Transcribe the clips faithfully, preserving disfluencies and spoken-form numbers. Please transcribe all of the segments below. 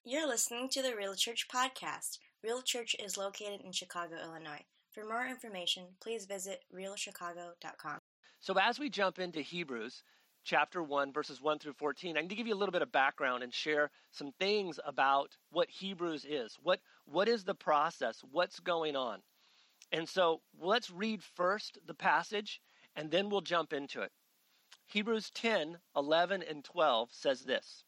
You're listening to the Real Church Podcast. Real Church is located in Chicago, Illinois. For more information, please visit real chicago dot com. So as we jump into Hebrews chapter one, verses one through fourteen, I need to give you a little bit of background and share some things about what Hebrews is. What, what is the process? What's going on? And so let's read first the passage, and then we'll jump into it. Hebrews ten, eleven, and twelve says this.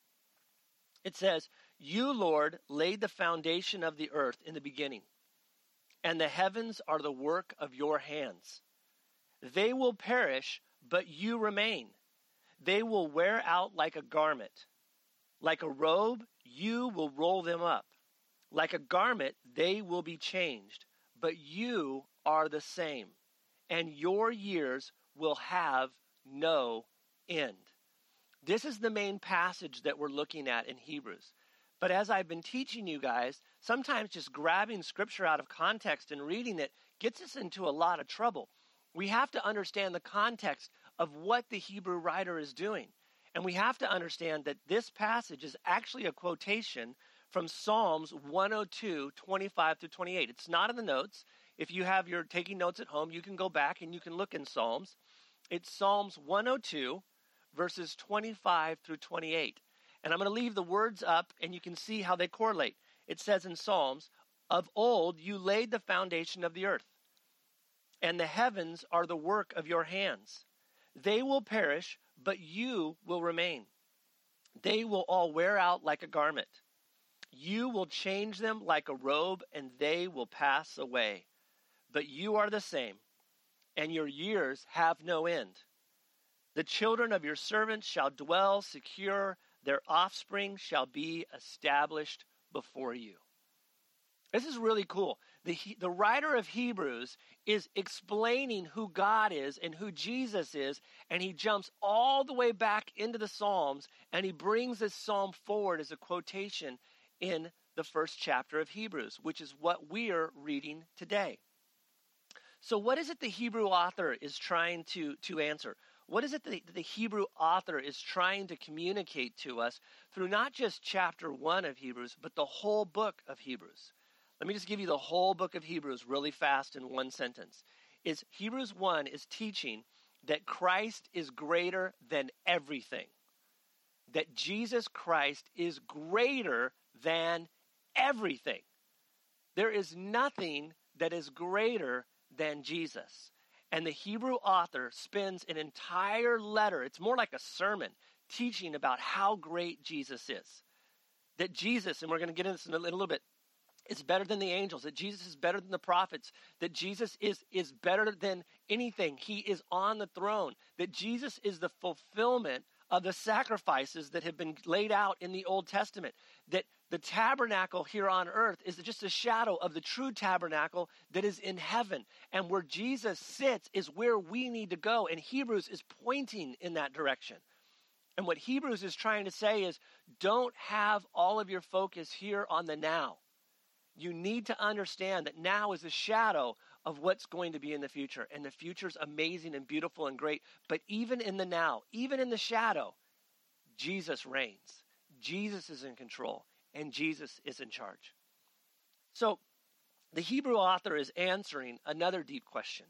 It says, "You, Lord, laid the foundation of the earth in the beginning, and the heavens are the work of your hands. They will perish, but you remain. They will wear out like a garment. Like a robe, you will roll them up. Like a garment, they will be changed, but you are the same, and your years will have no end." This is the main passage that we're looking at in Hebrews. But as I've been teaching you guys, sometimes just grabbing scripture out of context and reading it gets us into a lot of trouble. We have to understand the context of what the Hebrew writer is doing. And we have to understand that this passage is actually a quotation from Psalms one oh two, twenty-five through twenty-eight. It's not in the notes. If you have your taking notes at home, you can go back and you can look in Psalms. It's Psalms one oh two, verses twenty-five through twenty-eight. And I'm going to leave the words up, and you can see how they correlate. It says in Psalms, "Of old you laid the foundation of the earth, and the heavens are the work of your hands. They will perish, but you will remain. They will all wear out like a garment. You will change them like a robe, and they will pass away. But you are the same, and your years have no end. The children of your servants shall dwell secure. Their offspring shall be established before you." This is really cool. The, the writer of Hebrews is explaining who God is and who Jesus is, and he jumps all the way back into the Psalms, and he brings this psalm forward as a quotation in the first chapter of Hebrews, which is what we're reading today. So what is it the Hebrew author is trying to, to answer? What is it that the Hebrew author is trying to communicate to us through not just chapter one of Hebrews, but the whole book of Hebrews? Let me just give you the whole book of Hebrews really fast in one sentence. Is Hebrews one is teaching that Christ is greater than everything. That Jesus Christ is greater than everything. There is nothing that is greater than Jesus. And the Hebrew author spends an entire letter, it's more like a sermon, teaching about how great Jesus is. That Jesus, and we're going to get into this in a little bit, is better than the angels, that Jesus is better than the prophets, that Jesus is, is better than anything. He is on the throne, that Jesus is the fulfillment of the sacrifices that have been laid out in the Old Testament, that the tabernacle here on earth is just a shadow of the true tabernacle that is in heaven. And where Jesus sits is where we need to go. And Hebrews is pointing in that direction. And what Hebrews is trying to say is, don't have all of your focus here on the now. You need to understand that now is a shadow of what's going to be in the future. And the future's amazing and beautiful and great. But even in the now, even in the shadow, Jesus reigns. Jesus is in control. And Jesus is in charge. So the Hebrew author is answering another deep question.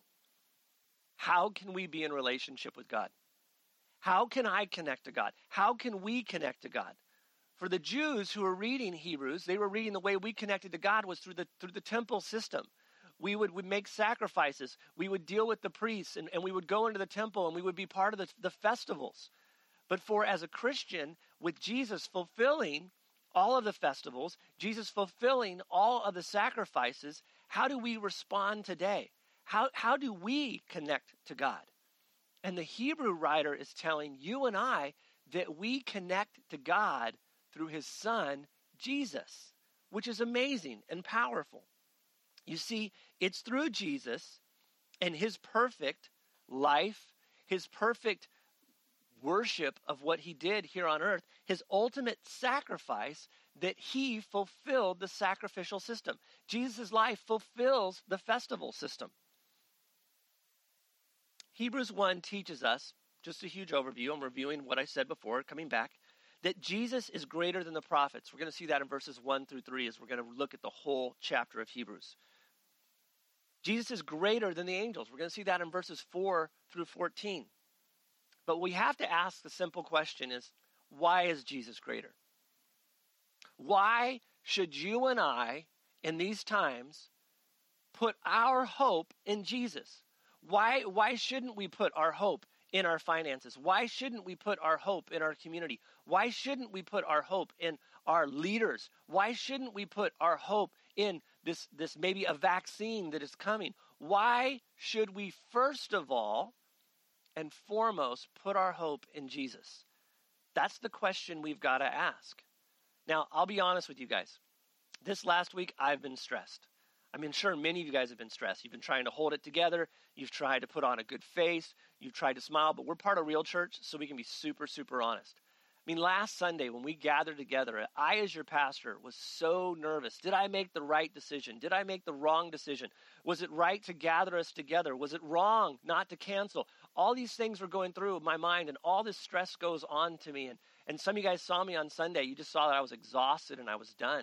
How can we be in relationship with God? How can I connect to God? How can we connect to God? For the Jews who were reading Hebrews, they were reading the way we connected to God was through the through the temple system. We would, would make sacrifices. We would deal with the priests, and, and we would go into the temple, and we would be part of the, the festivals. But for as a Christian, with Jesus fulfilling all of the festivals, Jesus fulfilling all of the sacrifices, how do we respond today? How, how do we connect to God? And the Hebrew writer is telling you and I that we connect to God through his son, Jesus, which is amazing and powerful. You see, it's through Jesus and his perfect life, his perfect worship of what he did here on earth, his ultimate sacrifice, that he fulfilled the sacrificial system. Jesus' life fulfills the festival system. Hebrews one teaches us, just a huge overview, I'm reviewing what I said before, coming back, that Jesus is greater than the prophets. We're going to see that in verses one through three as we're going to look at the whole chapter of Hebrews. Jesus is greater than the angels. We're going to see that in verses four through fourteen. But we have to ask the simple question is, why is Jesus greater? Why should you and I, in these times, put our hope in Jesus? Why, why shouldn't we put our hope in our finances? Why shouldn't we put our hope in our community? Why shouldn't we put our hope in our leaders? Why shouldn't we put our hope in this, this maybe a vaccine that is coming? Why should we first of all and foremost put our hope in Jesus? That's the question we've got to ask. Now, I'll be honest with you guys. This last week, I've been stressed. I mean, sure, many of you guys have been stressed. You've been trying to hold it together. You've tried to put on a good face. You've tried to smile, but we're part of Real Church, so we can be super, super honest. I mean, last Sunday when we gathered together, I, as your pastor, was so nervous. Did I make the right decision? Did I make the wrong decision? Was it right to gather us together? Was it wrong not to cancel? All these things were going through my mind, and all this stress goes on to me. And, and some of you guys saw me on Sunday. You just saw that I was exhausted and I was done.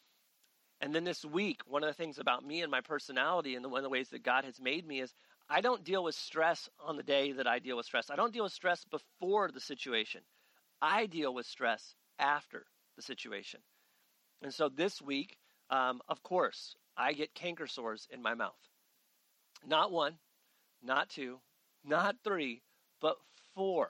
And then this week, one of the things about me and my personality and the, one of the ways that God has made me is I don't deal with stress on the day that I deal with stress. I don't deal with stress before the situation. I deal with stress after the situation. And so this week, um, of course, I get canker sores in my mouth. Not one, not two, not three, but four.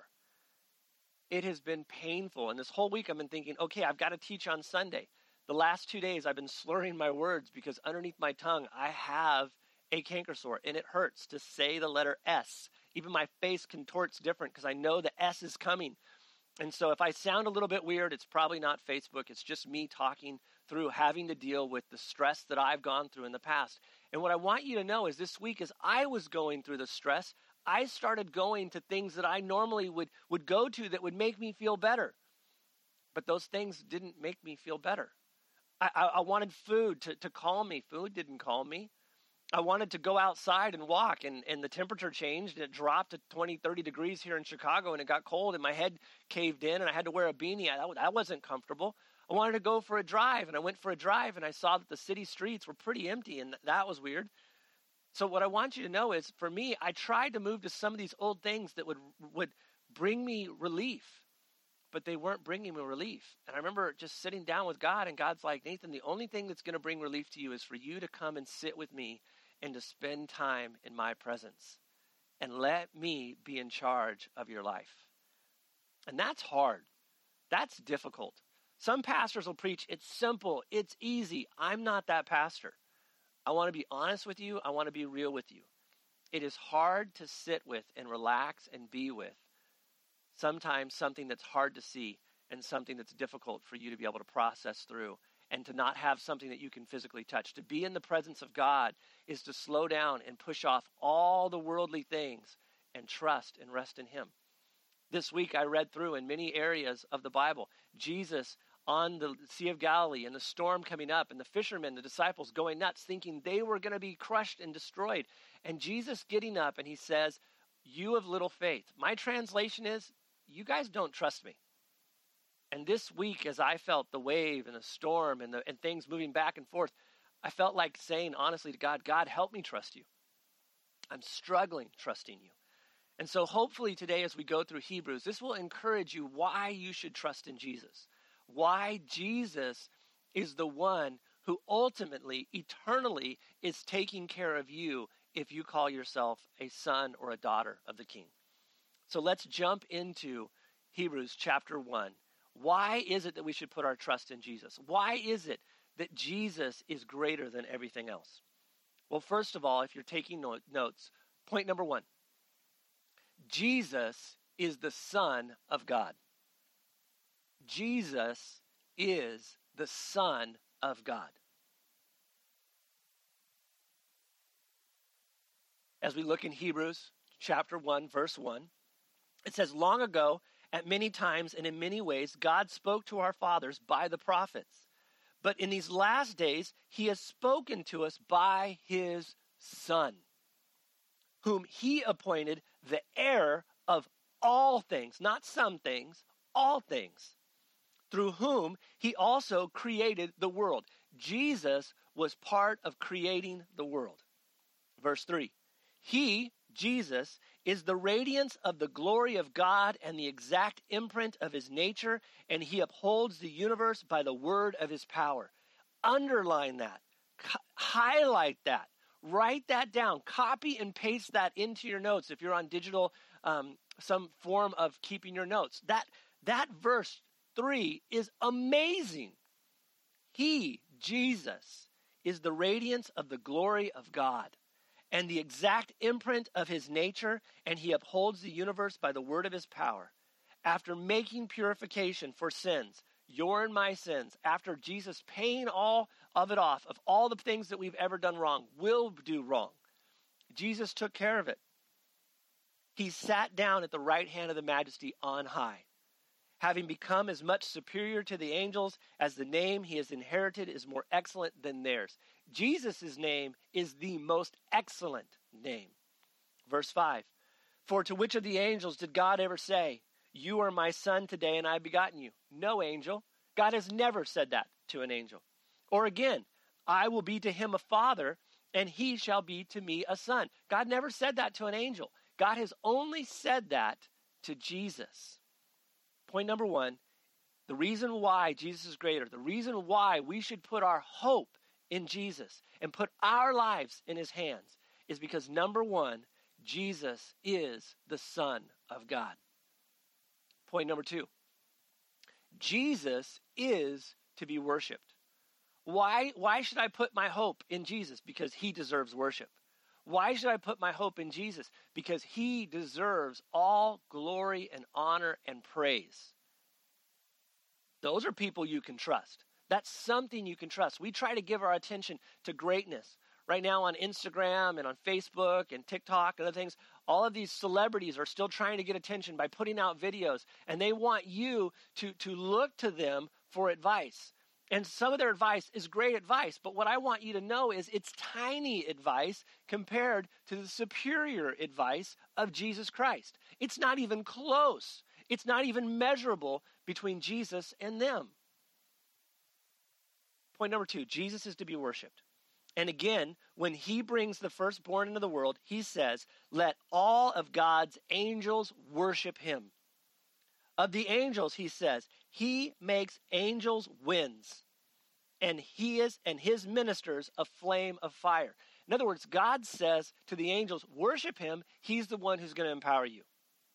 It has been painful. And this whole week I've been thinking, okay, I've got to teach on Sunday. The last two days I've been slurring my words because underneath my tongue I have a canker sore and it hurts to say the letter S. Even my face contorts different because I know the S is coming. And so if I sound a little bit weird, it's probably not Facebook. It's just me talking through having to deal with the stress that I've gone through in the past. And what I want you to know is this week as I was going through the stress, I started going to things that I normally would, would go to that would make me feel better. But those things didn't make me feel better. I, I, I wanted food to, to calm me. Food didn't calm me. I wanted to go outside and walk, and, and the temperature changed, and it dropped to twenty, thirty degrees here in Chicago, and it got cold, and my head caved in, and I had to wear a beanie. I, that wasn't comfortable. I wanted to go for a drive, and I went for a drive, and I saw that the city streets were pretty empty, and that was weird. So what I want you to know is, for me, I tried to move to some of these old things that would would bring me relief, but they weren't bringing me relief. And I remember just sitting down with God, and God's like, Nathan, the only thing that's going to bring relief to you is for you to come and sit with me and to spend time in my presence and let me be in charge of your life. And that's hard. That's difficult. Some pastors will preach, it's simple, it's easy. I'm not that pastor. I want to be honest with you. I want to be real with you. It is hard to sit with and relax and be with sometimes something that's hard to see and something that's difficult for you to be able to process through and to not have something that you can physically touch. To be in the presence of God is to slow down and push off all the worldly things and trust and rest in him. This week I read through in many areas of the Bible, Jesus on the Sea of Galilee and the storm coming up and the fishermen, the disciples going nuts thinking they were going to be crushed and destroyed. And Jesus getting up and he says, you have little faith. My translation is, you guys don't trust me. And this week, as I felt the wave and the storm and, the, and things moving back and forth, I felt like saying honestly to God, God, help me trust you. I'm struggling trusting you. And so hopefully today as we go through Hebrews, this will encourage you why you should trust in Jesus. Why Jesus is the one who ultimately, eternally, is taking care of you if you call yourself a son or a daughter of the King. So let's jump into Hebrews chapter one. Why is it that we should put our trust in Jesus? Why is it that Jesus is greater than everything else? Well, first of all, if you're taking no- notes, point number one, Jesus is the Son of God. Jesus is the Son of God. As we look in Hebrews chapter one, verse one, it says, long ago, at many times and in many ways, God spoke to our fathers by the prophets. But in these last days, he has spoken to us by his Son, whom he appointed the heir of all things, not some things, all things, through whom he also created the world. Jesus was part of creating the world. Verse three, he, Jesus, is the radiance of the glory of God and the exact imprint of his nature, and he upholds the universe by the word of his power. Underline that. C- highlight that. Write that down. Copy and paste that into your notes if you're on digital, um, some form of keeping your notes. That, that verse three is amazing. He, Jesus, is the radiance of the glory of God and the exact imprint of his nature, and he upholds the universe by the word of his power. After making purification for sins, your and my sins, after Jesus paying all of it off, of all the things that we've ever done wrong, will do wrong, Jesus took care of it. He sat down at the right hand of the Majesty on high, having become as much superior to the angels as the name he has inherited is more excellent than theirs. Jesus' name is the most excellent name. Verse five, for to which of the angels did God ever say, you are my son today and I have begotten you? No angel. God has never said that to an angel. Or again, I will be to him a father and he shall be to me a son. God never said that to an angel. God has only said that to Jesus. Point number one, the reason why Jesus is greater, the reason why we should put our hope in Jesus and put our lives in his hands is because, number one, Jesus is the Son of God. Point number two, Jesus is to be worshiped. Why, why should I put my hope in Jesus? Because he deserves worship. Why should I put my hope in Jesus? Because he deserves all glory and honor and praise. Those are people you can trust. That's something you can trust. We try to give our attention to greatness. Right now on Instagram and on Facebook and TikTok and other things, all of these celebrities are still trying to get attention by putting out videos, and they want you to, to look to them for advice. And some of their advice is great advice, but what I want you to know is it's tiny advice compared to the superior advice of Jesus Christ. It's not even close. It's not even measurable between Jesus and them. Point number two, Jesus is to be worshiped. And again, when he brings the firstborn into the world, he says, let all of God's angels worship him. Of the angels, he says, he makes angels winds, and he is and his ministers a flame of fire. In other words, God says to the angels, worship him. He's the one who's going to empower you.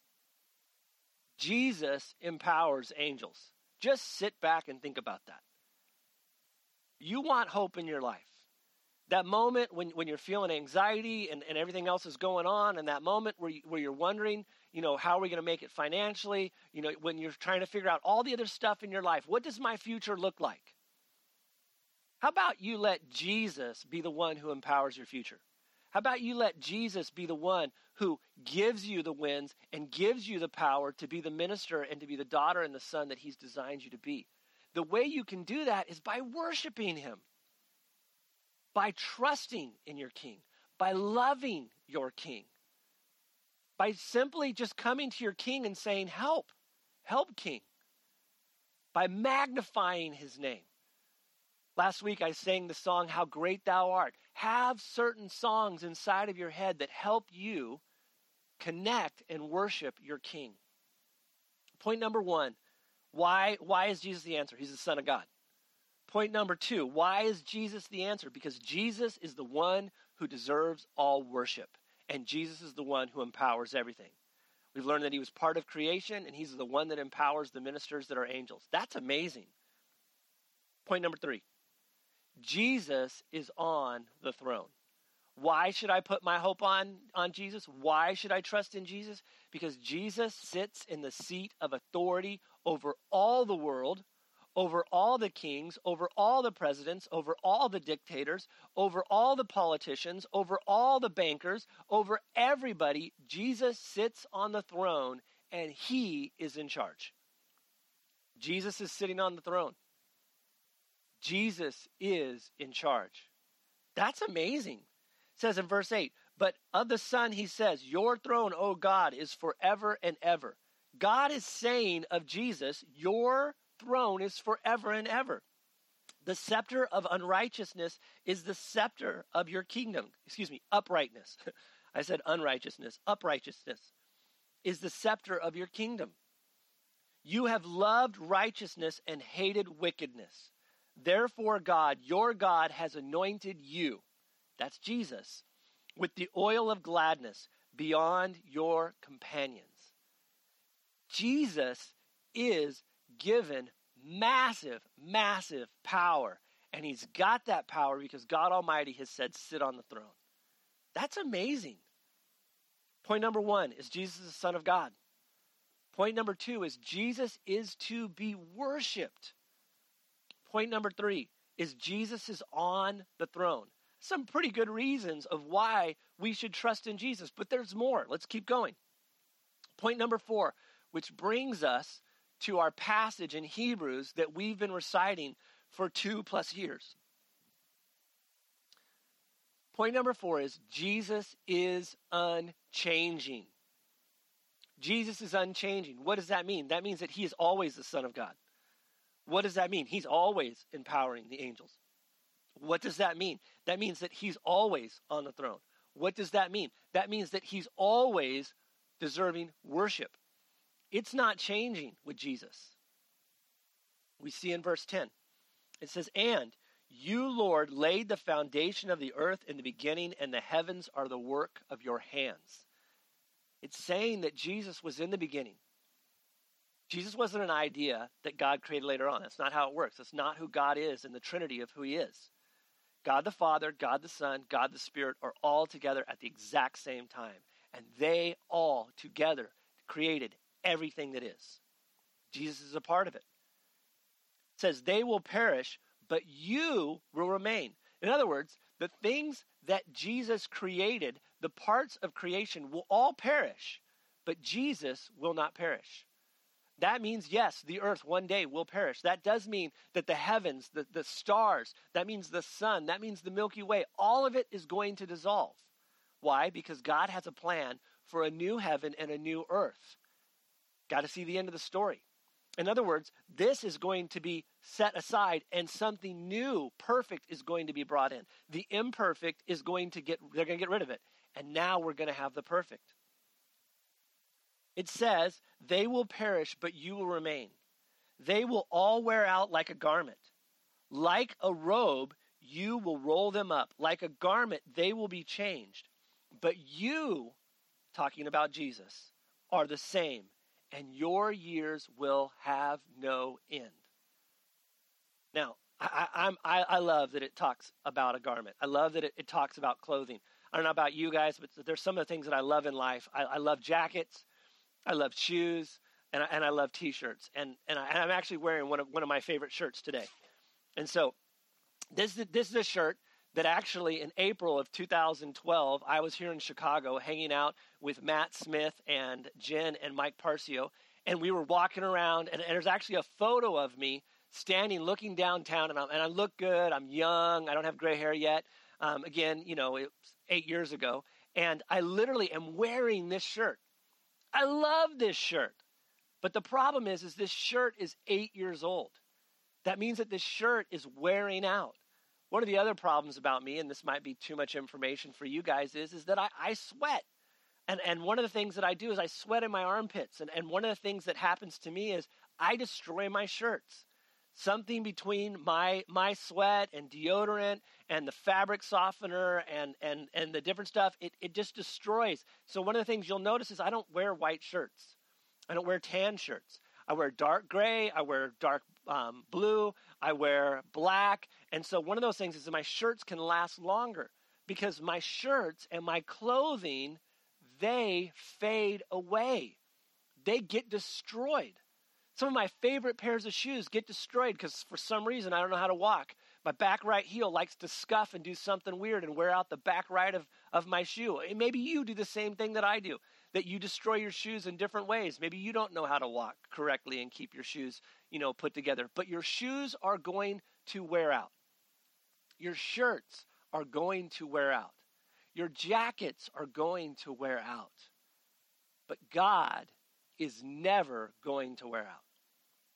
Jesus empowers angels. Just sit back and think about that. You want hope in your life. That moment when, when you're feeling anxiety and, and everything else is going on, and that moment where, you, where you're wondering, you know, how are we going to make it financially? You know, when you're trying to figure out all the other stuff in your life, what does my future look like? How about you let Jesus be the one who empowers your future? How about you let Jesus be the one who gives you the winds and gives you the power to be the minister and to be the daughter and the son that he's designed you to be? The way you can do that is by worshiping him, by trusting in your king, by loving your king, by simply just coming to your king and saying, help, help king, by magnifying his name. Last week I sang the song, How Great Thou Art. Have certain songs inside of your head that help you connect and worship your king. Point number one, why, why is Jesus the answer? He's the Son of God. Point number two, why is Jesus the answer? Because Jesus is the one who deserves all worship, and Jesus is the one who empowers everything. We've learned that he was part of creation, and he's the one that empowers the ministers that are angels. That's amazing. Point number three, Jesus is on the throne. Why should I put my hope on, on Jesus? Why should I trust in Jesus? Because Jesus sits in the seat of authority over all the world, over all the kings, over all the presidents, over all the dictators, over all the politicians, over all the bankers, over everybody. Jesus sits on the throne, and he is in charge. Jesus is sitting on the throne. Jesus is in charge. That's amazing. It says in verse eight, but of the Son he says, your throne, O God, is forever and ever. God is saying of Jesus, your throne is forever and ever. The scepter of unrighteousness is the scepter of your kingdom. Excuse me, uprightness. I said unrighteousness. Uprightness is the scepter of your kingdom. You have loved righteousness and hated wickedness. Therefore, God, your God, has anointed you, that's Jesus, with the oil of gladness beyond your companions. Jesus is given massive, massive power. And he's got that power because God Almighty has said, sit on the throne. That's amazing. Point number one is Jesus is the Son of God. Point number two is Jesus is to be worshiped. Point number three is Jesus is on the throne. Some pretty good reasons of why we should trust in Jesus, but there's more. Let's keep going. Point number four, which brings us to our passage in Hebrews that we've been reciting for two plus years. Point number four is Jesus is unchanging. Jesus is unchanging. What does that mean? That means that he is always the Son of God. What does that mean? He's always empowering the angels. What does that mean? That means that he's always on the throne. What does that mean? That means that he's always deserving worship. It's not changing with Jesus. We see in verse ten, it says, and you, Lord, laid the foundation of the earth in the beginning, and the heavens are the work of your hands. It's saying that Jesus was in the beginning. Jesus wasn't an idea that God created later on. That's not how it works. That's not who God is in the Trinity of who he is. God the Father, God the Son, God the Spirit are all together at the exact same time. And they all together created everything that is. Jesus is a part of it. It says, they will perish, but you will remain. In other words, the things that Jesus created, the parts of creation will all perish, but Jesus will not perish. That means, yes, the earth one day will perish. That does mean that the heavens, the, the stars, that means the sun, that means the Milky Way, all of it is going to dissolve. Why? Because God has a plan for a new heaven and a new earth. Got to see the end of the story. In other words, this is going to be set aside and something new, perfect, is going to be brought in. The imperfect is going to get, they're going to get rid of it. And now we're going to have the perfect. It says, they will perish, but you will remain. They will all wear out like a garment. Like a robe, you will roll them up. Like a garment, they will be changed. But you, talking about Jesus, are the same, and your years will have no end. Now, I, I, I'm, I, I love that it talks about a garment. I love that it, it talks about clothing. I don't know about you guys, but there's some of the things that I love in life. I, I love jackets. I love shoes, and I, and I love T-shirts, and and, I, and I'm actually wearing one of one of my favorite shirts today. And so, this is this is a shirt that actually in April of two thousand twelve, I was here in Chicago hanging out with Matt Smith and Jen and Mike Parcio, and we were walking around, and, and there's actually a photo of me standing looking downtown, and, I'm, and I look good. I'm young. I don't have gray hair yet. Um, again, you know, it was eight years ago, and I literally am wearing this shirt. I love this shirt. But the problem is, is this shirt is eight years old. That means that this shirt is wearing out. One of the other problems about me, and this might be too much information for you guys, is, is that I, I sweat. And, and one of the things that I do is I sweat in my armpits. And, and one of the things that happens to me is I destroy my shirts. Something between my my sweat and deodorant and the fabric softener and and and the different stuff, it, it just destroys. So one of the things you'll notice is I don't wear white shirts. I don't wear tan shirts. I wear dark gray. I wear dark um, blue. I wear black. And so one of those things is that my shirts can last longer because my shirts and my clothing, they fade away. They get destroyed. Some of my favorite pairs of shoes get destroyed because for some reason I don't know how to walk. My back right heel likes to scuff and do something weird and wear out the back right of, of my shoe. And maybe you do the same thing that I do, that you destroy your shoes in different ways. Maybe you don't know how to walk correctly and keep your shoes, you know, put together. But your shoes are going to wear out. Your shirts are going to wear out. Your jackets are going to wear out. But God is never going to wear out.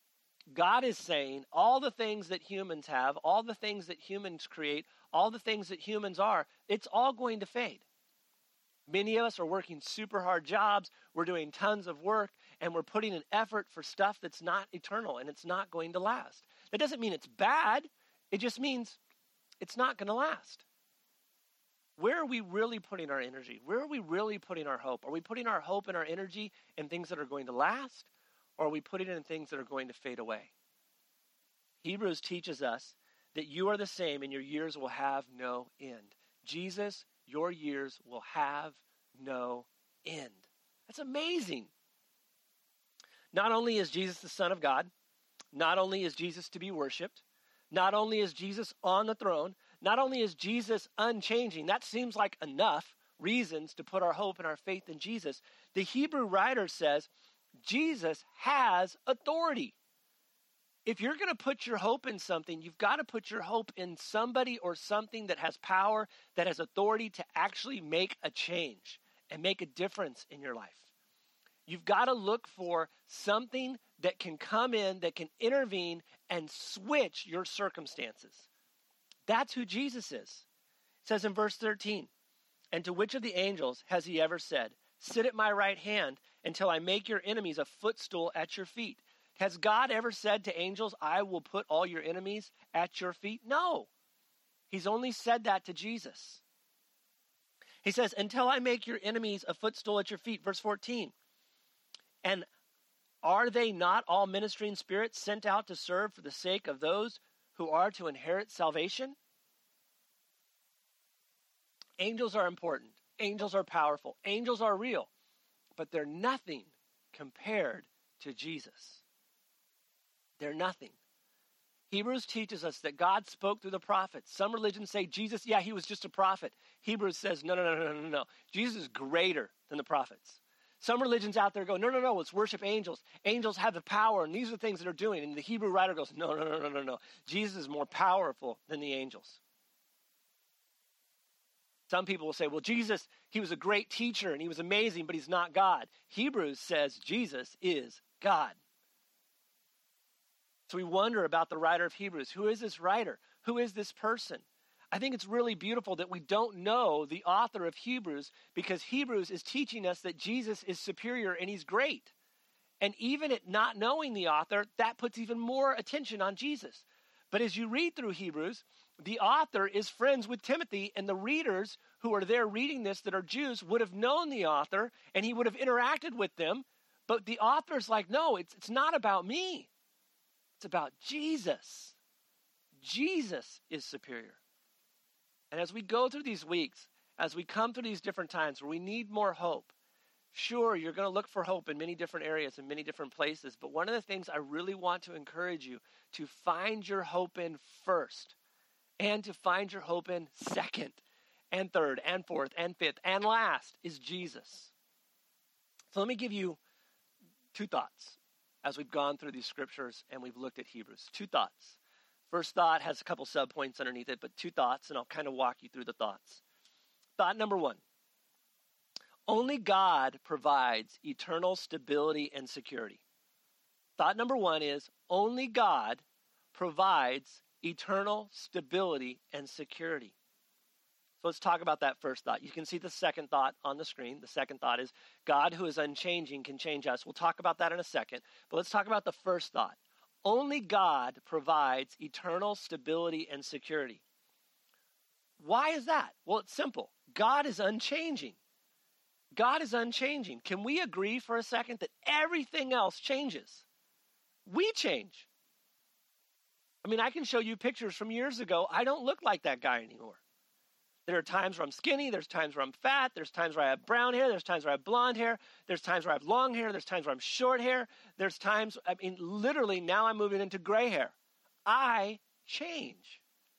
God is saying all the things that humans have, all the things that humans create, all the things that humans are, it's all going to fade. Many of us are working super hard jobs, we're doing tons of work, and we're putting an effort for stuff that's not eternal and it's not going to last. That doesn't mean it's bad, it just means it's not going to last. Where are we really putting our energy? Where are we really putting our hope? Are we putting our hope and our energy in things that are going to last, or are we putting it in things that are going to fade away? Hebrews teaches us that you are the same and your years will have no end. Jesus, your years will have no end. That's amazing. Not only is Jesus the Son of God, not only is Jesus to be worshiped, not only is Jesus on the throne, not only is Jesus unchanging, that seems like enough reasons to put our hope and our faith in Jesus. The Hebrew writer says Jesus has authority. If you're going to put your hope in something, you've got to put your hope in somebody or something that has power, that has authority to actually make a change and make a difference in your life. You've got to look for something that can come in, that can intervene and switch your circumstances. That's who Jesus is. It says in verse thirteen, and to which of the angels has he ever said, sit at my right hand until I make your enemies a footstool at your feet? Has God ever said to angels, I will put all your enemies at your feet? No. He's only said that to Jesus. He says, until I make your enemies a footstool at your feet. Verse fourteen. And are they not all ministering spirits sent out to serve for the sake of those who are to inherit salvation? Angels are important. Angels are powerful. Angels are real. But they're nothing compared to Jesus. They're nothing. Hebrews teaches us that God spoke through the prophets. Some religions say Jesus, yeah, he was just a prophet. Hebrews says, no, no, no, no, no, no. Jesus is greater than the prophets. Some religions out there go, no, no, no, let's worship angels. Angels have the power, and these are the things that they're doing. And the Hebrew writer goes, no, no, no, no, no, no. Jesus is more powerful than the angels. Some people will say, well, Jesus, he was a great teacher, and he was amazing, but he's not God. Hebrews says Jesus is God. So we wonder about the writer of Hebrews. Who is this writer? Who is this person? I think it's really beautiful that we don't know the author of Hebrews, because Hebrews is teaching us that Jesus is superior and he's great. And even at not knowing the author, that puts even more attention on Jesus. But as you read through Hebrews, the author is friends with Timothy, and the readers who are there reading this that are Jews would have known the author, and he would have interacted with them. But the author's like, no, it's, it's not about me. It's about Jesus. Jesus is superior. And as we go through these weeks, as we come through these different times where we need more hope, sure, you're going to look for hope in many different areas and many different places. But one of the things I really want to encourage you to find your hope in first, and to find your hope in second and third and fourth and fifth and last, is Jesus. So let me give you two thoughts as we've gone through these scriptures and we've looked at Hebrews. Two thoughts. First thought has a couple subpoints underneath it, but two thoughts, and I'll kind of walk you through the thoughts. Thought number one. Only God provides eternal stability and security. Thought number one is, only God provides eternal stability and security. So let's talk about that first thought. You can see the second thought on the screen. The second thought is, God who is unchanging can change us. We'll talk about that in a second, but let's talk about the first thought. Only God provides eternal stability and security. Why is that? Well, it's simple. God is unchanging. God is unchanging. Can we agree for a second that everything else changes? We change. I mean, I can show you pictures from years ago. I don't look like that guy anymore. There are times where I'm skinny. There's times where I'm fat. There's times where I have brown hair. There's times where I have blonde hair. There's times where I have long hair. There's times where I'm short hair. There's times, I mean, literally now I'm moving into gray hair. I change.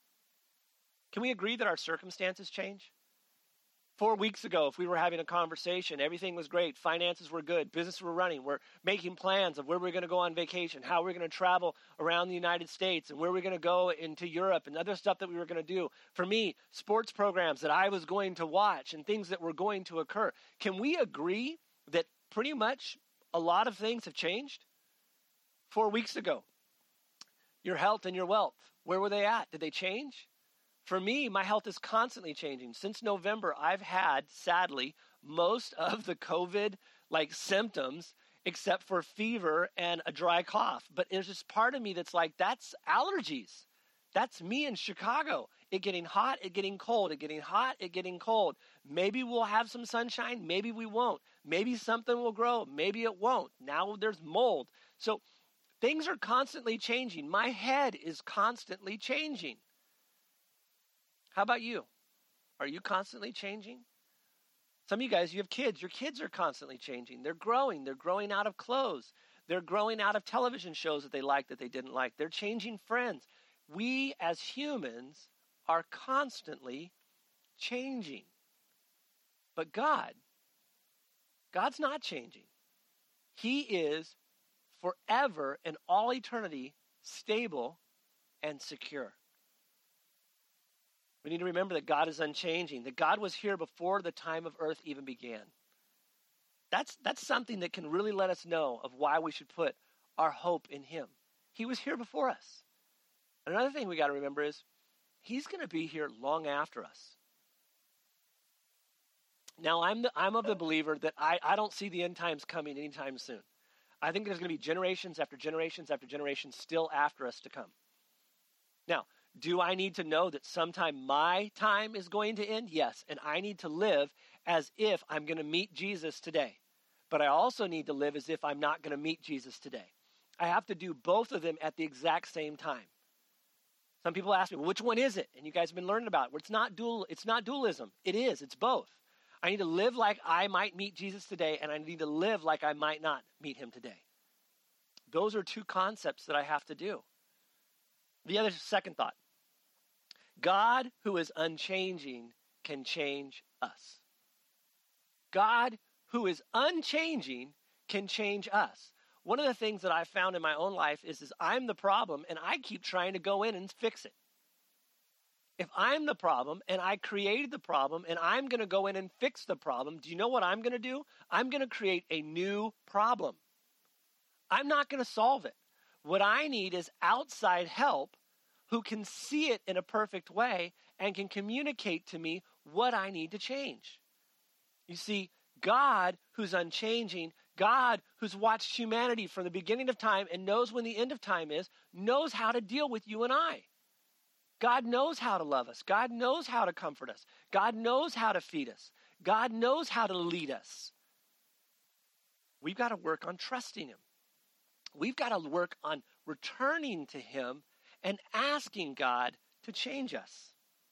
Can we agree that our circumstances change? Four weeks ago, if we were having a conversation, everything was great. Finances were good. Business were running. We're making plans of where we're going to go on vacation, how we're going to travel around the United States, and where we're going to go into Europe, and other stuff that we were going to do. For me, sports programs that I was going to watch and things that were going to occur. Can we agree that pretty much a lot of things have changed? Four weeks ago, Your health and your wealth, where were they at? Did they change? For me, my health is constantly changing. Since November, I've had, sadly, most of the COVID like symptoms except for fever and a dry cough. But there's this part of me that's like, that's allergies. That's me in Chicago. It getting hot, it getting cold, it getting hot, it getting cold. Maybe we'll have some sunshine, maybe we won't. Maybe something will grow, maybe it won't. Now there's mold. So things are constantly changing. My head is constantly changing. How about you? Are you constantly changing? Some of you guys, you have kids. Your kids are constantly changing. They're growing. They're growing out of clothes. They're growing out of television shows that they like that they didn't like. They're changing friends. We as humans are constantly changing. But God, God's not changing. He is forever and all eternity stable and secure. We need to remember that God is unchanging, that God was here before the time of earth even began. That's, that's something that can really let us know of why we should put our hope in him. He was here before us. Another thing we got to remember is he's going to be here long after us. Now, I'm, the, I'm of the believer that I, I don't see the end times coming anytime soon. I think there's going to be generations after generations after generations still after us to come. Now, do I need to know that sometime my time is going to end? Yes, and I need to live as if I'm going to meet Jesus today. But I also need to live as if I'm not going to meet Jesus today. I have to do both of them at the exact same time. Some people ask me, well, which one is it? And you guys have been learning about it. Well, it's not dual, it's not dualism. It is, it's both. I need to live like I might meet Jesus today, and I need to live like I might not meet him today. Those are two concepts that I have to do. The other second thought. God, who is unchanging, can change us. God, who is unchanging, can change us. One of the things that I've found in my own life is, is I'm the problem, and I keep trying to go in and fix it. If I'm the problem, and I created the problem, and I'm going to go in and fix the problem, do you know what I'm going to do? I'm going to create a new problem. I'm not going to solve it. What I need is outside help who can see it in a perfect way and can communicate to me what I need to change. You see, God, who's unchanging, God, who's watched humanity from the beginning of time and knows when the end of time is, knows how to deal with you and I. God knows how to love us. God knows how to comfort us. God knows how to feed us. God knows how to lead us. We've got to work on trusting him. We've got to work on returning to him and asking God to change us.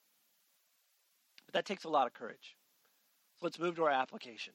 But that takes a lot of courage. So let's move to our application.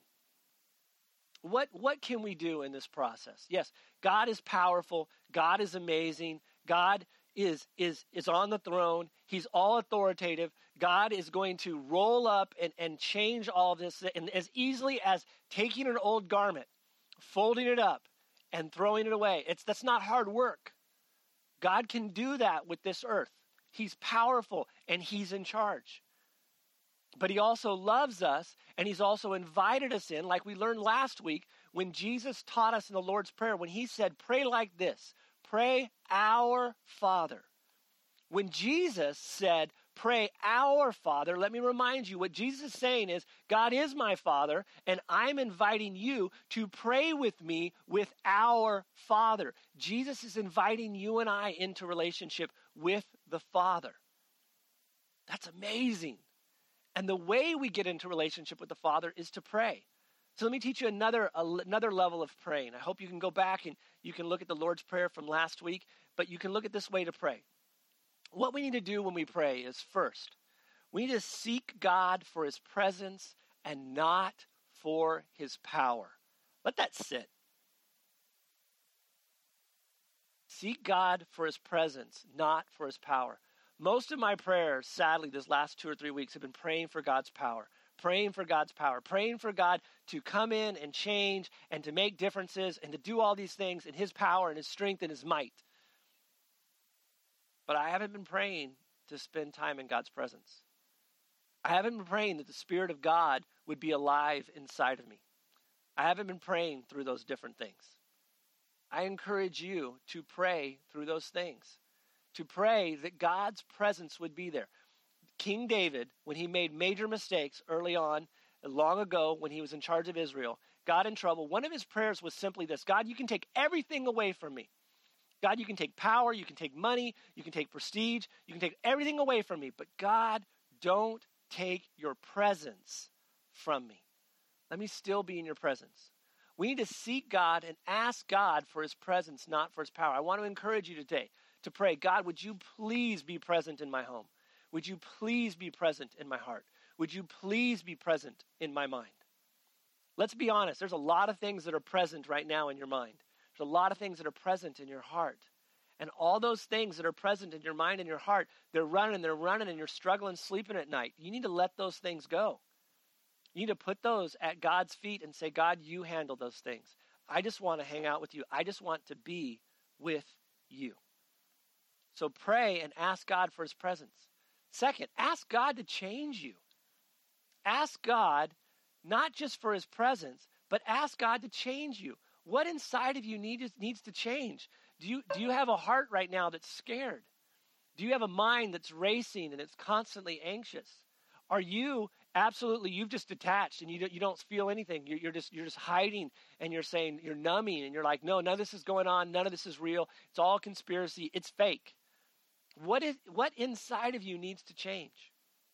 What, what can we do in this process? Yes, God is powerful. God is amazing. God is, is, is on the throne. He's all authoritative. God is going to roll up and, and change all of this. And as easily as taking an old garment, folding it up, and throwing it away. It's, that's not hard work. God can do that with this earth. He's powerful and he's in charge. But he also loves us, and he's also invited us in, like we learned last week when Jesus taught us in the Lord's Prayer, when he said, pray like this, pray our Father. When Jesus said, pray our Father, let me remind you what Jesus is saying is, God is my Father, and I'm inviting you to pray with me with our Father. Jesus is inviting you and I into relationship with the Father. That's amazing. And the way we get into relationship with the Father is to pray. So let me teach you another, another level of praying. I hope you can go back and you can look at the Lord's Prayer from last week, but you can look at this way to pray. What we need to do when we pray is, first, we need to seek God for his presence and not for his power. Let that sit. Seek God for his presence, not for his power. Most of my prayers, sadly, this last two or three weeks have been praying for God's power, praying for God's power, praying for God to come in and change and to make differences and to do all these things in his power and his strength and his might. But I haven't been praying to spend time in God's presence. I haven't been praying that the Spirit of God would be alive inside of me. I haven't been praying through those different things. I encourage you to pray through those things. to pray that God's presence would be there. King David, when he made major mistakes early on, long ago when he was in charge of Israel, got in trouble. One of his prayers was simply this: God, you can take everything away from me. God, you can take power, you can take money, you can take prestige, you can take everything away from me. But God, don't take your presence from me. Let me still be in your presence. We need to seek God and ask God for his presence, not for his power. I want to encourage you today to pray, God, would you please be present in my home? Would you please be present in my heart? Would you please be present in my mind? Let's be honest. There's a lot of things that are present right now in your mind. There's a lot of things that are present in your heart. And all those things that are present in your mind and your heart, they're running, they're running, and you're struggling sleeping at night. You need to let those things go. You need to put those at God's feet and say, God, you handle those things. I just want to hang out with you. I just want to be with you. So pray and ask God for his presence. Second, ask God to change you. Ask God not just for his presence, but ask God to change you. What inside of you needs, needs to change? Do you, do you have a heart right now that's scared? Do you have a mind that's racing and it's constantly anxious? Are you absolutely, you've just detached and you don't, you don't feel anything? You're, you're, just, you're just hiding and you're saying, you're numbing and you're like, no, none of this is going on. None of this is real. It's all conspiracy. It's fake. What is, what inside of you needs to change?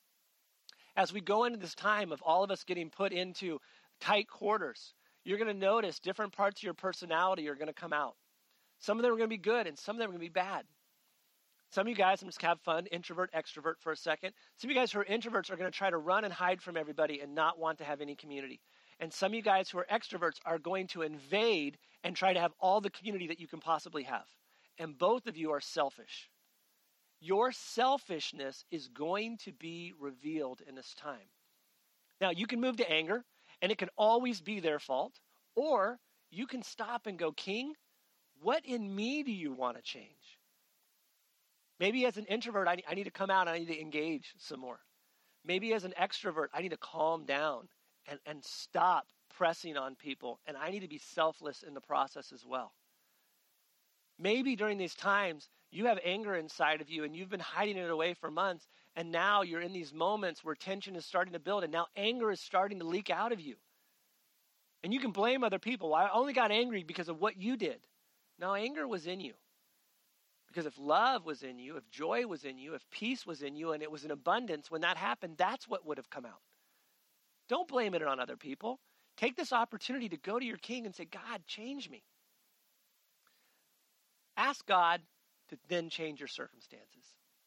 As we go into this time of all of us getting put into tight quarters, you're going to notice different parts of your personality are going to come out. Some of them are going to be good and some of them are going to be bad. Some of you guys, I'm just have fun, introvert, extrovert for a second. Some of you guys who are introverts are going to try to run and hide from everybody and not want to have any community. And some of you guys who are extroverts are going to invade and try to have all the community that you can possibly have. And both of you are selfish. Your selfishness is going to be revealed in this time. Now, you can move to anger, and it can always be their fault. Or you can stop and go, King, what in me do you want to change? Maybe as an introvert, I, I need to come out and I need to engage some more. Maybe as an extrovert, I need to calm down and, and stop pressing on people. And I need to be selfless in the process as well. Maybe during these times, you have anger inside of you and you've been hiding it away for months. And now you're in these moments where tension is starting to build. And now anger is starting to leak out of you. And you can blame other people. Well, I only got angry because of what you did. No, anger was in you. Because if love was in you, if joy was in you, if peace was in you, and it was in abundance, when that happened, that's what would have come out. Don't blame it on other people. Take this opportunity to go to your King and say, God, change me. Ask God to then change your circumstances.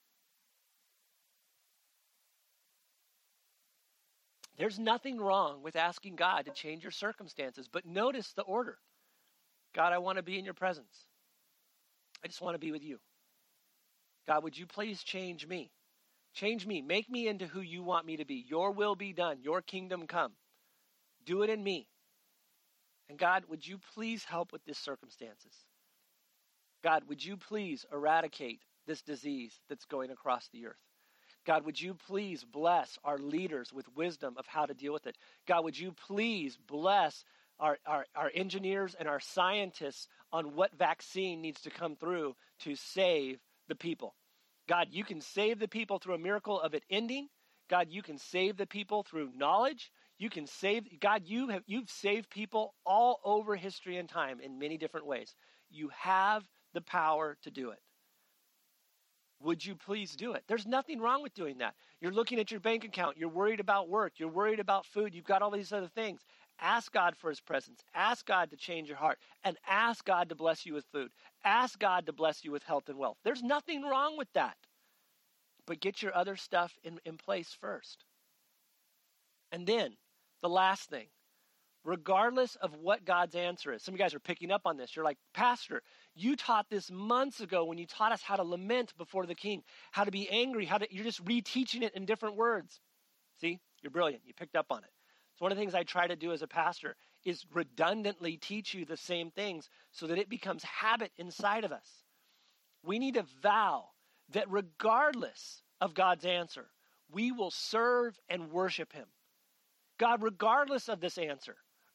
There's nothing wrong with asking God to change your circumstances, but notice the order. God, I want to be in your presence. I just want to be with you. God, would you please change me? Change me. Make me into who you want me to be. Your will be done. Your kingdom come. Do it in me. And God, would you please help with these circumstances? God, would you please eradicate this disease that's going across the earth? God, would you please bless our leaders with wisdom of how to deal with it? God, would you please bless Our, our, our engineers and our scientists on what vaccine needs to come through to save the people. God, you can save the people through a miracle of it ending. God, you can save the people through knowledge. You can save, God, you have, you've saved people all over history and time in many different ways. You have the power to do it. Would you please do it? There's nothing wrong with doing that. You're looking at your bank account. You're worried about work. You're worried about food. You've got all these other things. Ask God for his presence. Ask God to change your heart. And ask God to bless you with food. Ask God to bless you with health and wealth. There's nothing wrong with that. But get your other stuff in, in place first. And then, the last thing. Regardless of what God's answer is. Some of you guys are picking up on this. You're like, Pastor, you taught this months ago when you taught us how to lament before the King. How to be angry. How to, you're just reteaching it in different words. See? You're brilliant. You picked up on it. So one of the things I try to do as a pastor is redundantly teach you the same things so that it becomes habit inside of us. We need to vow that regardless of God's answer, we will serve and worship him. God, regardless of this answer,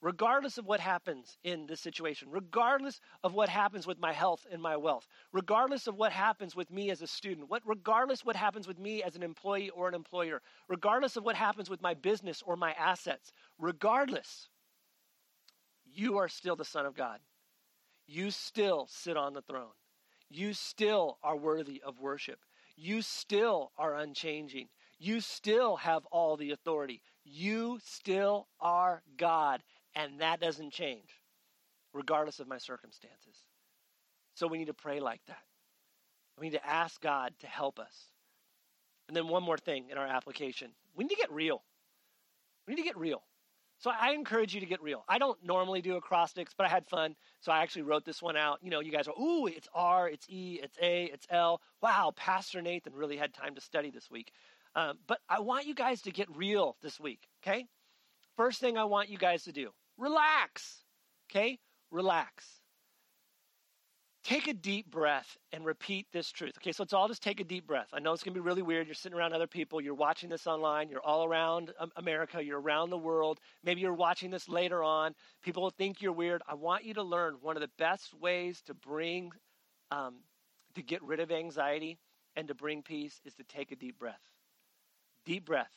regardless of what happens in this situation, regardless of what happens with my health and my wealth, regardless of what happens with me as a student, what, regardless what happens with me as an employee or an employer, regardless of what happens with my business or my assets, regardless, you are still the Son of God. You still sit on the throne. You still are worthy of worship. You still are unchanging. You still have all the authority. You still are God, and that doesn't change, regardless of my circumstances. So we need to pray like that. We need to ask God to help us. And then one more thing in our application. We need to get real. We need to get real. So I encourage you to get real. I don't normally do acrostics, but I had fun. So I actually wrote this one out. You know, you guys are, ooh, it's R, it's E, it's A, it's L. Wow, Pastor Nathan really had time to study this week. Um, but I want you guys to get real this week, okay? First thing I want you guys to do, relax, okay? Relax. Take a deep breath and repeat this truth. Okay, so let's all just take a deep breath. I know it's going to be really weird. You're sitting around other people. You're watching this online. You're all around America. You're around the world. Maybe you're watching this later on. People will think you're weird. I want you to learn one of the best ways to bring, um, to get rid of anxiety and to bring peace is to take a deep breath. Deep breath.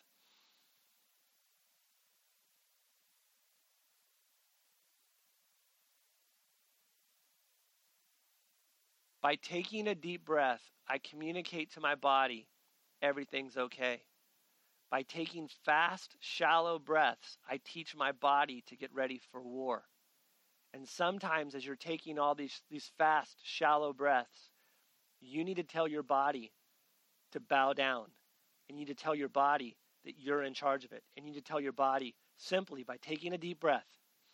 By taking a deep breath, I communicate to my body, everything's okay. By taking fast, shallow breaths, I teach my body to get ready for war. And sometimes as you're taking all these, these fast, shallow breaths, you need to tell your body to bow down. And you need to tell your body that you're in charge of it. And you need to tell your body simply by taking a deep breath,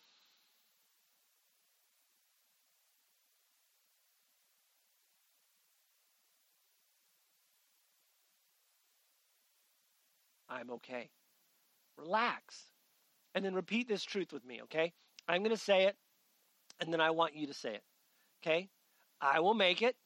I'm okay. Relax. And then repeat this truth with me, okay? I'm going to say it, and then I want you to say it, okay? I will make it.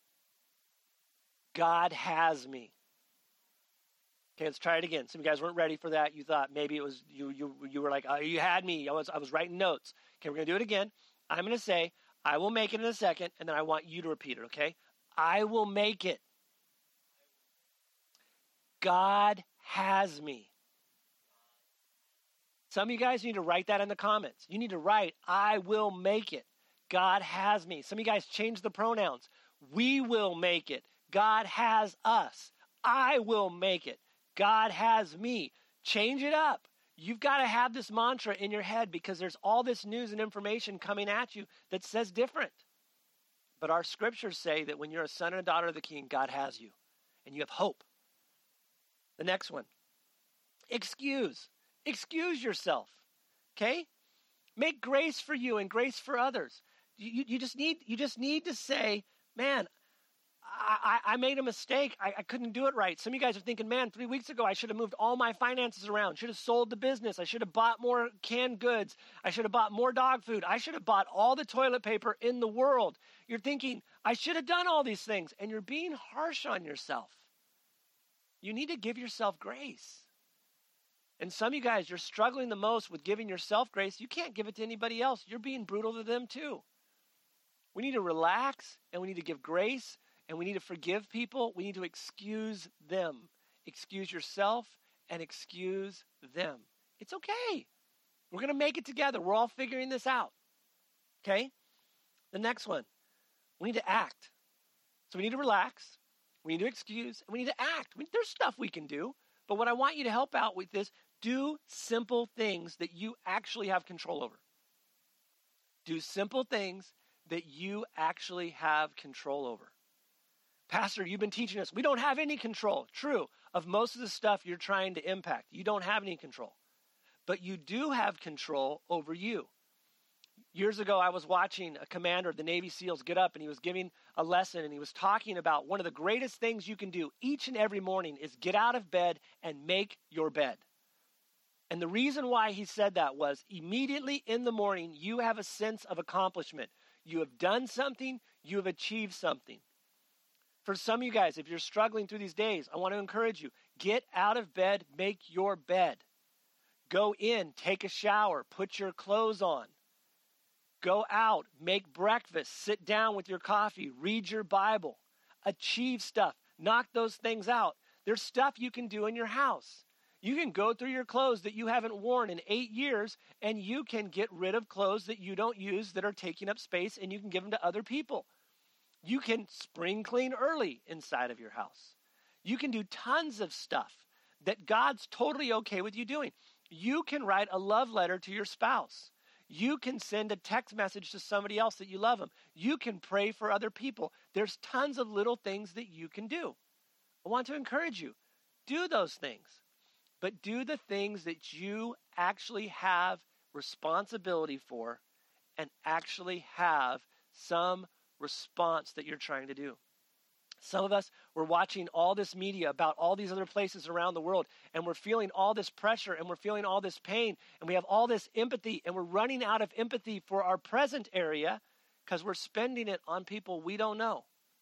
God has me. Okay, let's try it again. Some of you guys weren't ready for that. You thought maybe it was, you you you were like, oh, you had me. I was, I was writing notes. Okay, we're going to do it again. I'm going to say, I will make it in a second, and then I want you to repeat it, okay? I will make it. God has me. Some of you guys need to write that in the comments. You need to write, I will make it. God has me. Some of you guys change the pronouns. We will make it. God has us. I will make it. God has me. Change it up. You've got to have this mantra in your head because there's all this news and information coming at you that says different. But our scriptures say that when you're a son and a daughter of the King, God has you. And you have hope. The next one. Excuse. Excuse yourself. Okay? Make grace for you and grace for others. You, you, you just need you just need to say, man, I, I, I made a mistake. I, I couldn't do it right. Some of you guys are thinking, man, three weeks ago I should have moved all my finances around. Should have sold the business. I should have bought more canned goods. I should have bought more dog food. I should have bought all the toilet paper in the world. You're thinking, I should have done all these things. And you're being harsh on yourself. You need to give yourself grace. And some of you guys, you're struggling the most with giving yourself grace. You can't give it to anybody else. You're being brutal to them too. We need to relax and we need to give grace and we need to forgive people. We need to excuse them. Excuse yourself and excuse them. It's okay. We're going to make it together. We're all figuring this out. Okay? The next one. We need to act. So we need to relax. We need to excuse. And we need to act. I mean, there's stuff we can do. But what I want you to help out with is do simple things that you actually have control over. Do simple things that you actually have control over. Pastor, you've been teaching us we don't have any control. True. Of most of the stuff you're trying to impact. You don't have any control. But you do have control over you. Years ago, I was watching a commander of the Navy SEALs get up and he was giving a lesson and he was talking about one of the greatest things you can do each and every morning is get out of bed and make your bed. And the reason why he said that was immediately in the morning, you have a sense of accomplishment. You have done something, you have achieved something. For some of you guys, if you're struggling through these days, I want to encourage you, get out of bed, make your bed. Go in, take a shower, put your clothes on. Go out, make breakfast, sit down with your coffee, read your Bible, achieve stuff, knock those things out. There's stuff you can do in your house. You can go through your clothes that you haven't worn in eight years, and you can get rid of clothes that you don't use that are taking up space, and you can give them to other people. You can spring clean early inside of your house. You can do tons of stuff that God's totally okay with you doing. You can write a love letter to your spouse. You can send a text message to somebody else that you love them. You can pray for other people. There's tons of little things that you can do. I want to encourage you. Do those things. But do the things that you actually have responsibility for and actually have some response that you're trying to do. Some of us, we're watching all this media about all these other places around the world, and we're feeling all this pressure, and we're feeling all this pain, and we have all this empathy, and we're running out of empathy for our present area because we're spending it on people we don't know.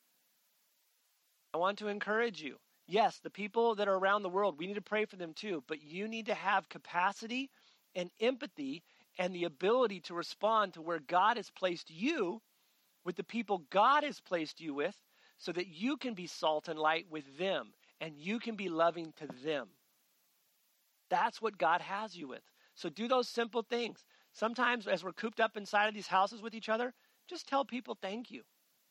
I want to encourage you. Yes, the people that are around the world, we need to pray for them too, but you need to have capacity and empathy and the ability to respond to where God has placed you with the people God has placed you with, so that you can be salt and light with them, and you can be loving to them. That's what God has you with. So do those simple things. Sometimes as we're cooped up inside of these houses with each other, just tell people thank you.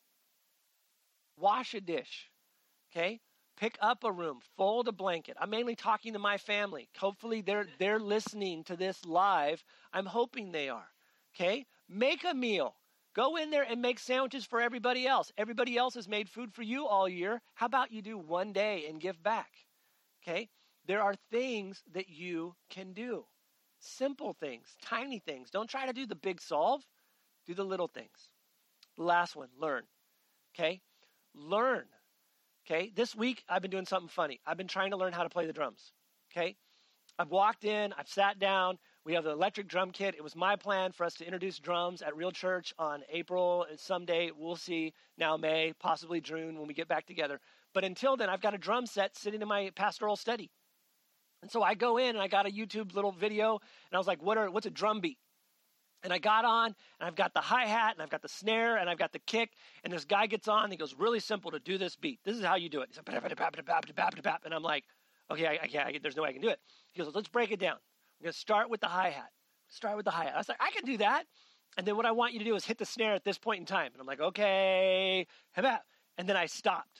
Wash a dish, okay? Pick up a room, fold a blanket. I'm mainly talking to my family. Hopefully they're they're listening to this live. I'm hoping they are, okay? Make a meal. Go in there and make sandwiches for everybody else. Everybody else has made food for you all year. How about you do one day and give back? Okay? There are things that you can do. Simple things, tiny things. Don't try to do the big solve. Do the little things. The last one, learn. Okay? Learn. Okay? This week, I've been doing something funny. I've been trying to learn how to play the drums. Okay? I've walked in, I've sat down. We have the electric drum kit. It was my plan for us to introduce drums at Real Church on April someday. We'll see now May, possibly June when we get back together. But until then, I've got a drum set sitting in my pastoral study. And so I go in and I got a YouTube little video and I was like, what are what's a drum beat? And I got on and I've got the hi-hat and I've got the snare and I've got the kick. And this guy gets on and he goes, really simple to do this beat. This is how you do it. He's like, and I'm like, okay, I, I can't, there's no way I can do it. He goes, let's break it down. We're going to start with the hi-hat. Start with the hi-hat. I was like, I can do that. And then what I want you to do is hit the snare at this point in time. And I'm like, okay. And then I stopped.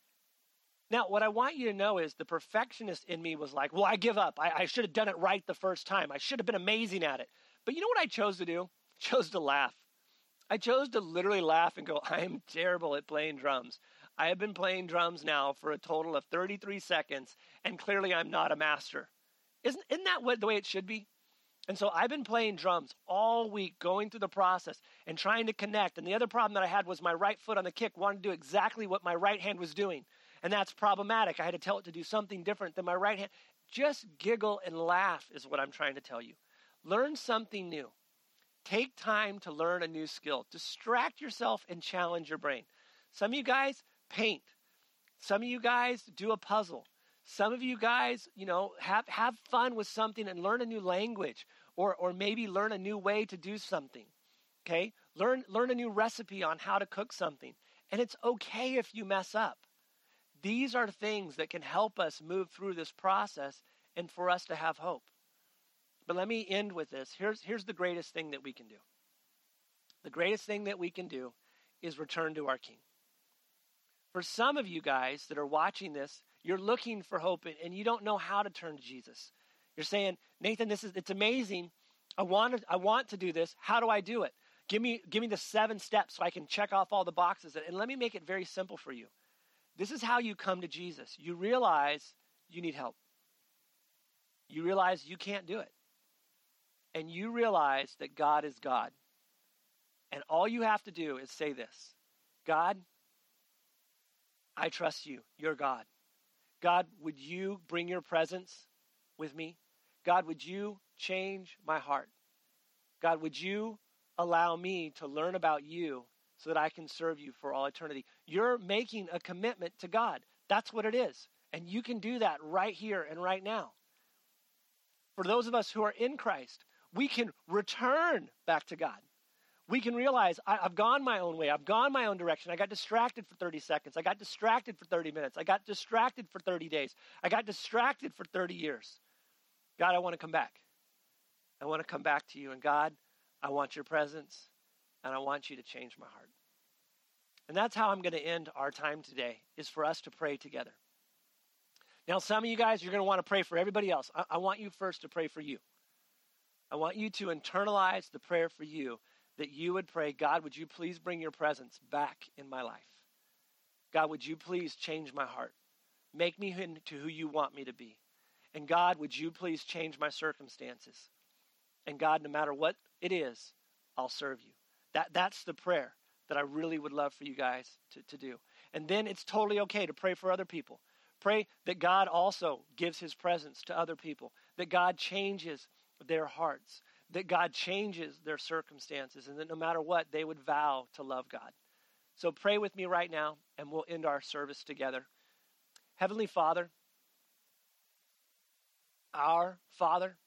Now, what I want you to know is the perfectionist in me was like, well, I give up. I, I should have done it right the first time. I should have been amazing at it. But you know what I chose to do? I chose to laugh. I chose to literally laugh and go, I am terrible at playing drums. I have been playing drums now for a total of thirty-three seconds, and clearly I'm not a master. Isn't, isn't that what the way it should be? And so I've been playing drums all week, going through the process and trying to connect. And the other problem that I had was my right foot on the kick wanted to do exactly what my right hand was doing. And that's problematic. I had to tell it to do something different than my right hand. Just giggle and laugh is what I'm trying to tell you. Learn something new. Take time to learn a new skill. Distract yourself and challenge your brain. Some of you guys paint. Some of you guys do a puzzle. Some of you guys, you know, have, have fun with something and learn a new language, or or maybe learn a new way to do something, okay? Learn, learn a new recipe on how to cook something. And it's okay if you mess up. These are things that can help us move through this process and for us to have hope. But let me end with this. Here's, here's the greatest thing that we can do. The greatest thing that we can do is return to our King. For some of you guys that are watching this, you're looking for hope and you don't know how to turn to Jesus. You're saying, Nathan, this is it's amazing. I want to, I want to do this. How do I do it? Give me, give me the seven steps so I can check off all the boxes. And let me make it very simple for you. This is how you come to Jesus. You realize you need help. You realize you can't do it. And you realize that God is God. And all you have to do is say this: God, I trust you. You're God. God, would you bring your presence with me? God, would you change my heart? God, would you allow me to learn about you so that I can serve you for all eternity? You're making a commitment to God. That's what it is. And you can do that right here and right now. For those of us who are in Christ, we can return back to God. We can realize, I, I've gone my own way. I've gone my own direction. I got distracted for thirty seconds. I got distracted for thirty minutes. I got distracted for thirty days. I got distracted for thirty years. God, I want to come back. I want to come back to you. And God, I want your presence, and I want you to change my heart. And that's how I'm going to end our time today, is for us to pray together. Now, some of you guys, you're going to want to pray for everybody else. I, I want you first to pray for you. I want you to internalize the prayer for you, that you would pray, God, would you please bring your presence back in my life? God, would you please change my heart? Make me into who you want me to be. And God, would you please change my circumstances? And God, no matter what it is, I'll serve you. That, that's the prayer that I really would love for you guys to, to do. And then it's totally okay to pray for other people. Pray that God also gives his presence to other people, that God changes their hearts, that God changes their circumstances, and that no matter what, they would vow to love God. So pray with me right now, and we'll end our service together. Heavenly Father, our Father,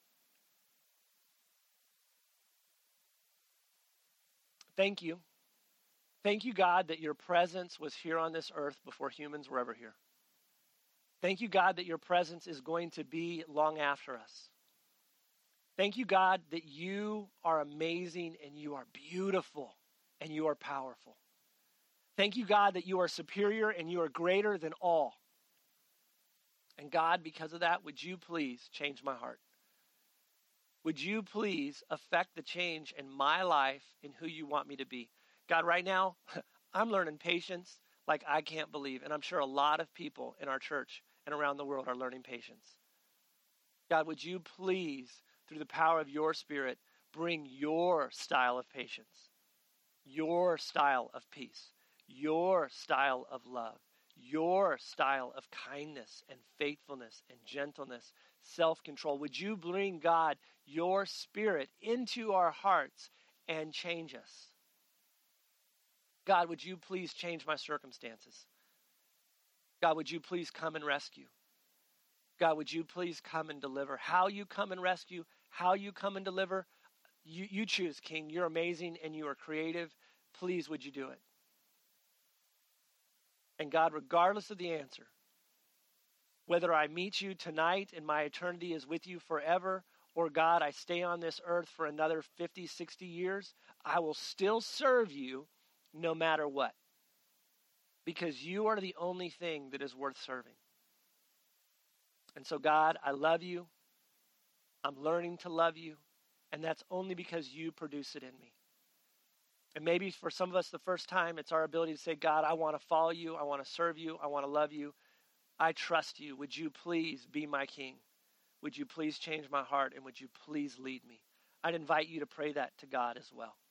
thank you. Thank you, God, that your presence was here on this earth before humans were ever here. Thank you, God, that your presence is going to be long after us. Thank you, God, that you are amazing and you are beautiful and you are powerful. Thank you, God, that you are superior and you are greater than all. And God, because of that, would you please change my heart? Would you please affect the change in my life in who you want me to be? God, right now, I'm learning patience like I can't believe. And I'm sure a lot of people in our church and around the world are learning patience. God, would you please, through the power of your Spirit, bring your style of patience, your style of peace, your style of love, your style of kindness and faithfulness and gentleness, self-control. Would you bring, God, your Spirit into our hearts and change us? God, would you please change my circumstances? God, would you please come and rescue? God, would you please come and deliver? How you come and rescue, how you come and deliver, you, you choose, King. You're amazing and you are creative. Please, would you do it? And God, regardless of the answer, whether I meet you tonight and my eternity is with you forever, or God, I stay on this earth for another fifty, sixty years, I will still serve you no matter what. Because you are the only thing that is worth serving. And so, God, I love you. I'm learning to love you. And that's only because you produce it in me. And maybe for some of us, the first time, it's our ability to say, God, I want to follow you. I want to serve you. I want to love you. I trust you. Would you please be my King? Would you please change my heart? And would you please lead me? I'd invite you to pray that to God as well.